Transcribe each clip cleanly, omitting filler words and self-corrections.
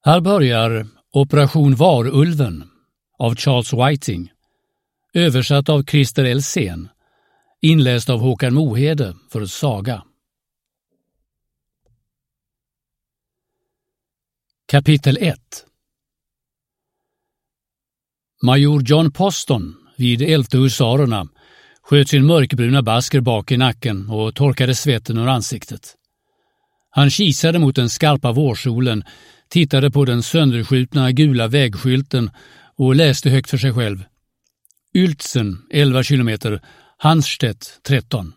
Här börjar Operation Varulven av Charles Whiting, översatt av Christer Elsén, inläst av Håkan Mohede för Saga. Kapitel 1. Major John Poston vid 11:e husarerna sköt sin mörkbruna basker bak i nacken och torkade svetten ur ansiktet. Han kisade mot den skarpa vårsolen, tittade på den sönderskjutna gula vägskylten och läste högt för sig själv. Yltzen 11 kilometer, Hanstedt 13.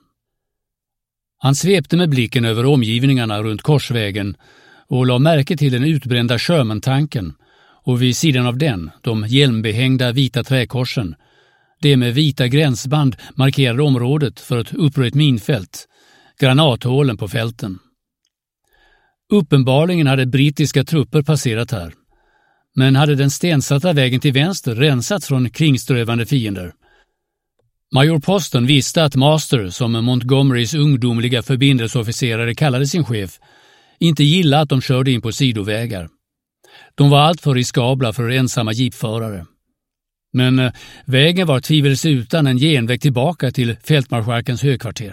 Han svepte med blicken över omgivningarna runt korsvägen och la märke till den utbrända Sherman-tanken och vid sidan av den de hjälmbehängda vita träkorsen. Det med vita gränsband markerade området för ett uppröjt minfält, granathålen på fälten. Uppenbarligen hade brittiska trupper passerat här, men hade den stensatta vägen till vänster rensats från kringströvande fiender. Major Poston visste att Master, som Montgomerys ungdomliga förbindelseofficerare kallade sin chef, inte gillade att de körde in på sidovägar. De var alltför riskabla för ensamma jeepförare. Men vägen var tvivelsutan en genväg tillbaka till fältmarskalkens högkvarter.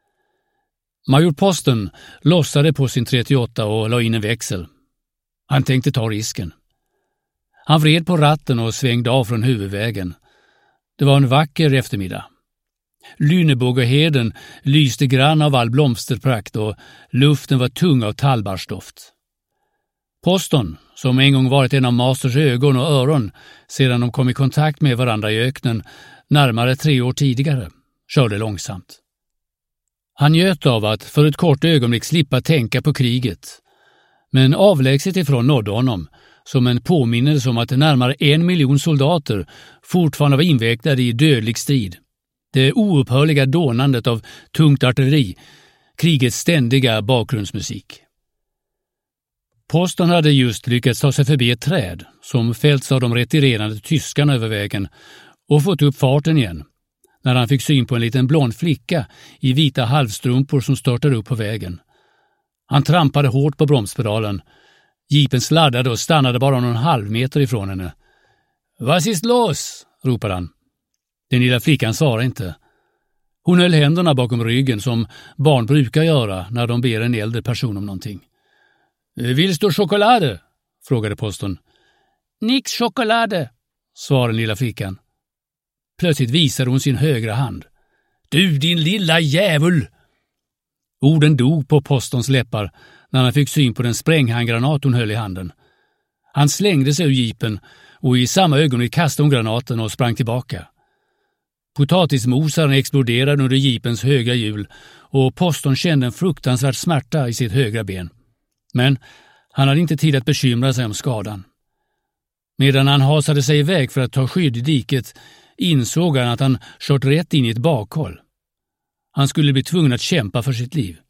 Major Poston lossade på sin 38 och la in en växel. Han tänkte ta risken. Han vred på ratten och svängde av från huvudvägen. Det var en vacker eftermiddag. Lynebågeheden lyste grann av all blomsterprakt och luften var tung av tallbarrsdoft. Poston, som en gång varit en av Masters ögon och öron sedan de kom i kontakt med varandra i öknen närmare 3 år tidigare, körde långsamt. Han njöt av att för ett kort ögonblick slippa tänka på kriget, men avlägset ifrån nådde honom som en påminnelse om att närmare 1 miljon soldater fortfarande var invecklade i dödlig strid. Det oupphörliga dånandet av tungt artilleri, krigets ständiga bakgrundsmusik. Poston hade just lyckats ta sig förbi ett träd som fällts av de retirerande tyskarna över vägen och fått upp farten igen, när han fick syn på en liten blond flicka i vita halvstrumpor som störtade upp på vägen. Han trampade hårt på bromspedalen. Jeepen sladdade och stannade bara någon halvmeter ifrån henne. "Was ist los?" ropade han. Den lilla flickan svarade inte. Hon höll händerna bakom ryggen som barn brukar göra när de ber en äldre person om någonting. "Vill du choklad?" frågade Poston. "Nix choklad", svarade den lilla flickan. Plötsligt visade hon sin högra hand. "Du din lilla djävul!" Orden dog på Postons läppar när han fick syn på den spränghandgranat hon höll i handen. Han slängde sig ur jeepen och i samma ögonblick kastade hon granaten och sprang tillbaka. Potatismosaren exploderade under jeepens högra hjul och Poston kände en fruktansvärd smärta i sitt högra ben. Men han hade inte tid att bekymra sig om skadan. Medan han hasade sig iväg för att ta skydd i diket insåg han att han kört rätt in i ett bakhåll. Han skulle bli tvungen att kämpa för sitt liv.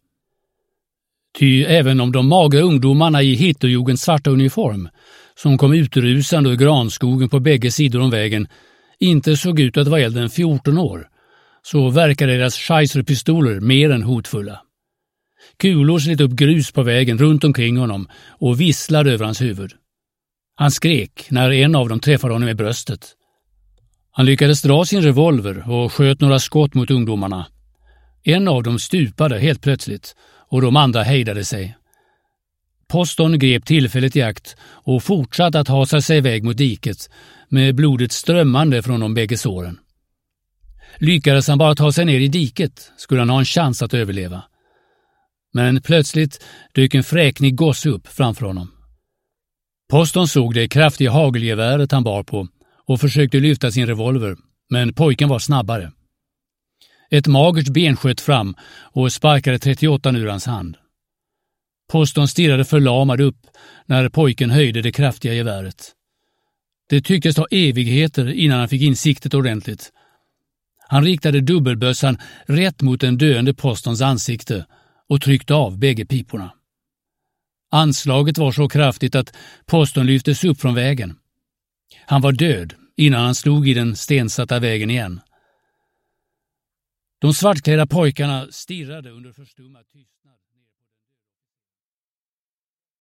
Ty även om de magra ungdomarna i Hitlerjugens svarta uniform, som kom utrusande ur granskogen på bägge sidor om vägen, inte såg ut att vara äldre än 14 år, så verkade deras scheiserpistoler mer än hotfulla. Kulor slet upp grus på vägen runt omkring honom och visslade över hans huvud. Han skrek när en av dem träffade honom i bröstet. Han lyckades dra sin revolver och sköt några skott mot ungdomarna. En av dem stupade helt plötsligt och de andra hejdade sig. Poston grep tillfället i akt och fortsatte att hasa sig iväg mot diket med blodet strömmande från de bägge såren. Lyckades han bara ta sig ner i diket skulle han ha en chans att överleva. Men plötsligt dök en fräknig gosse upp framför honom. Poston såg det kraftiga hagelgeväret han bar på och försökte lyfta sin revolver, men pojken var snabbare. Ett magert ben sköt fram och sparkade 38 ur hans hand. Poston stirrade förlamad upp när pojken höjde det kraftiga geväret. Det tycktes ta evigheter innan han fick insiktet ordentligt. Han riktade dubbelbössan rätt mot den döende Postons ansikte och tryckte av bägge piporna. Anslaget var så kraftigt att Poston lyftes upp från vägen. Han var död innan han slog i den stensatta vägen igen. De svartklädda pojkarna stirrade under förstummad tystnad.